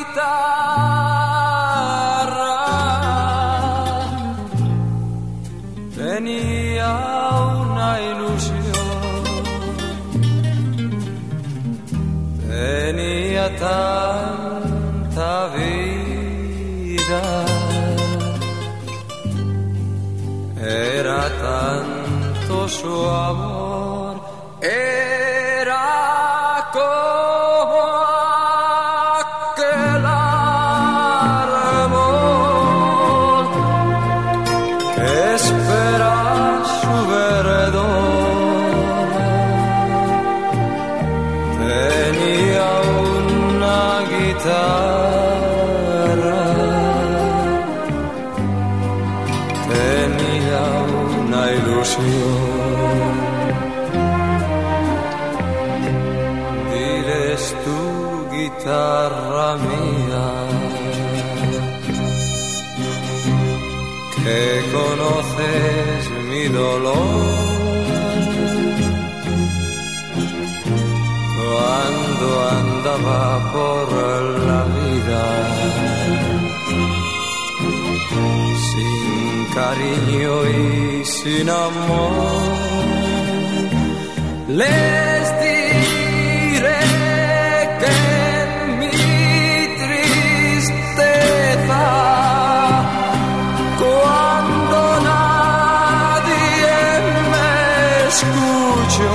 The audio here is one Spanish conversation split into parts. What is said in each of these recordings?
guitarra tenía una ilusión, tenía tanta vida, era tanto su amor, era como aquel árbol que espera su verdor. Tenía una guitarra, tenía una ilusión. Diles tu guitarra mía, que conoces mi dolor. Cuando andaba por la vida sin cariño y sin amor, les diré que en mi tristeza, cuando nadie me escuchó,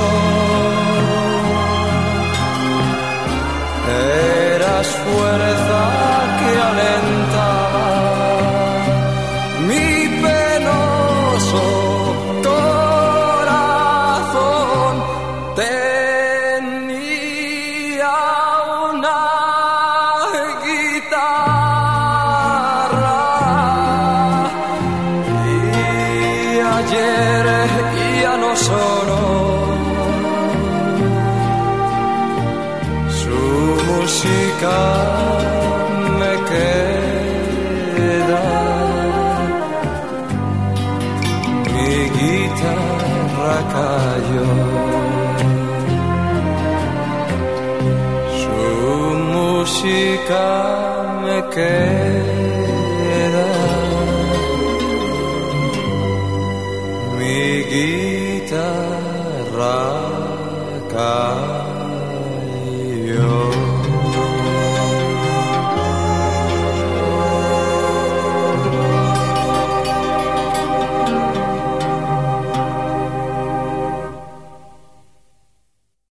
eras fuerza que alentaba mi penoso corazón. Tenía una guitarra y ayer ya no sonó. Su música me queda, mi guitarra cayó. Su música me queda.